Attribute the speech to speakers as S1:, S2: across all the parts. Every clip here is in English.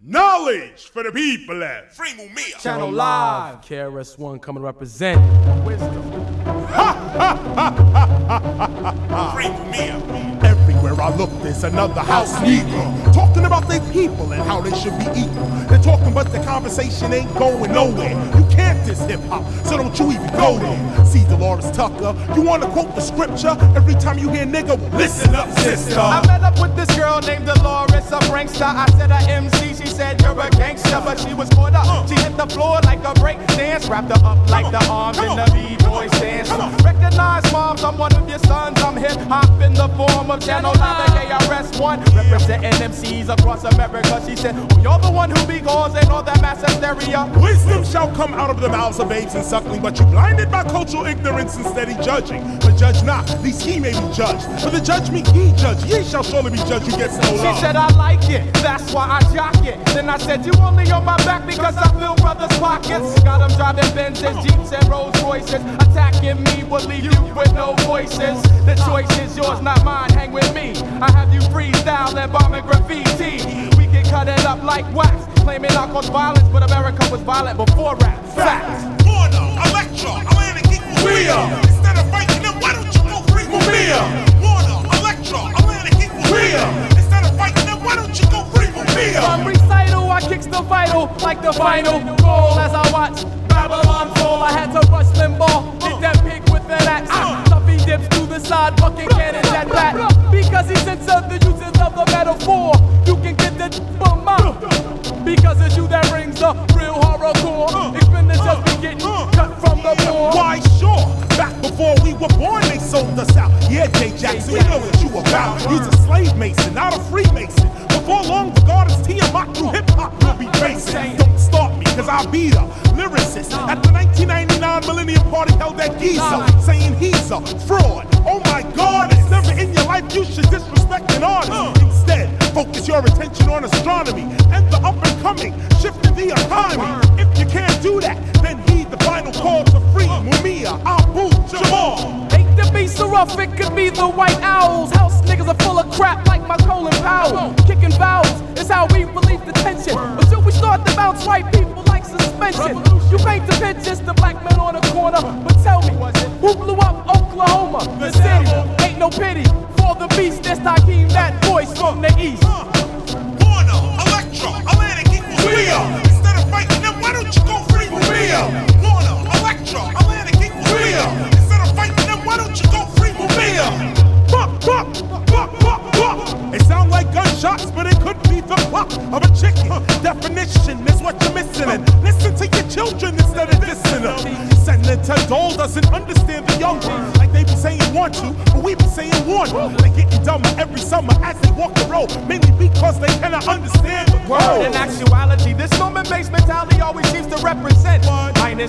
S1: Knowledge for the people at
S2: Free Mumia.
S3: Channel Live. KRS-One coming to represent wisdom.
S2: Free Mumia.
S1: Everywhere I look, there's another house Negro talking about their people and how they should be equal. They're talking, but the conversation ain't going nowhere. You can't diss hip-hop, so don't you even go there. See Dolores Tucker, you wanna quote the scripture? Every time you hear nigga, well, listen up, sister.
S3: I met up with this girl named Dolores, a prankster. I said a MC, she said you're a gangster, but she was caught up. She hit the floor like a break dance, wrapped her up like the arms in the B-boy stance. Recognize moms, I'm one of your sons. I'm hip-hop in the form of Channel Live, KRS-One, representing MCs across America. She said, oh, you're the one who be causing all that mass hysteria.
S1: Wisdom shall come out of the mouths of babes and suckling, but you blinded by cultural ignorance and steady judging. But judge not, least he may be judged. For the judgment ye judge, ye shall surely be judged. You get so long.
S3: She said I like it, that's why I jock it. Then I said you only on my back because I fill brothers' pockets. Got them driving Benzes, Jeeps and Rolls Royces. Attacking me will leave you with no voices. The choice is yours, not mine, hang with me. I have you freestyle and bombing graffiti. We can cut it up like wax, claiming I caused violence, but America was violent before rap. Facts.
S2: Warner, Electra, Atlantic equals
S1: Mumia.
S2: Instead of fighting them, why don't you go free
S1: Mumia.
S2: Warner, Electra, Atlantic equals
S1: Mumia.
S2: Instead of fighting them, why don't you go free Mumia?
S3: From recital, I kicks the vital like the final goal as I watch Babylon fall. I had to rush Limbaugh, hit that pig with an axe. Tuffy dips to the side, bucking cannons at bat. Because he censored the uses of the metaphor. You can get the from out. Because it's you that brings the real horrorcore. Expenditures be getting cut from the board.
S1: Why sure, back before we were born they sold us out. Yeah, Jay Jackson, we know what you about. He's a slave mason, not a Freemason. Before long, the goddess Tiamat through hip-hop will be racing. Don't start me, cause I'll be the lyricist at the 1999 Millennium Party held at Giza, saying he's a fraud. Oh my God, it's never in your life you should disrespect an artist. Instead, focus your attention on astronomy and the up-and-coming, shifting the economy. If you can't do that, then heed the final call to free Mumia, Abu Jamal.
S3: Hate to be so rough, it could be the White Owls. House niggas are full of crap like my Colin Powell. Kicking vowels is how we relieve the tension. Until we start to bounce white people like suspension. You paint the pictures, the black men on the corner. But tell me, who blew up Oklahoma? The city, ain't no pity for the beast. That's Hakeem, that voice from the east.
S2: Warner, Electra, Atlantic equals
S1: Mumia.
S2: Instead of fighting them, why don't you go free
S1: Mumia.
S2: Warner, Electra, Atlantic equals
S1: Mumia.
S2: Instead of fighting them, why don't you go free Mumia?
S1: Buck, buck, buck, buck, buck. It sound like gunshots, but it could be the buck of a chicken. Definition is what you're missing. And listen to your children instead of dissing them. Senator Dole doesn't understand the young ones. Like they be saying want to, but we be saying want. They getting dumber every summer as they walk the road, mainly because they cannot understand the world.
S3: In actuality, this Norman-based mentality always seems to represent minus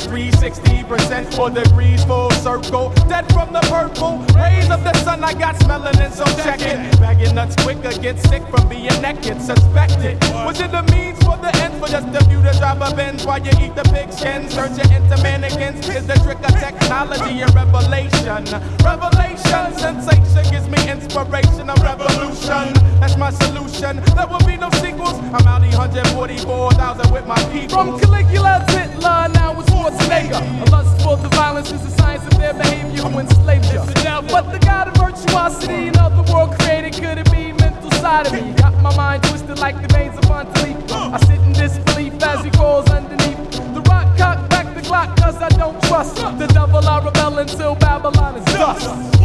S3: 360% for degrees, full circle. Dead from the purple rays of the sun, I got melanin, so check it. Bagging nuts quicker, get sick from being naked. Suspected. Was it the means for the ends for just the view to drive a Benz while you eat the pig skins? Turn you into mannequins is the trick of technology and revelation. Revelation, sensation gives me inspiration of revolution. That's my solution. There will be no sequels. I'm out 144,000 with my people. From Caligula to Hitler, now it's Schwarzenegger. A lust for the violence is the science of their behavior who enslaved you. But the god of virtuosity and other world created, could it be mental side of me? Got my mind twisted like the veins of Montalique. I sit in disbelief as he crawls underneath. The rock cock back the Glock cause I don't trust the devil. I rebel until Babylon is dust.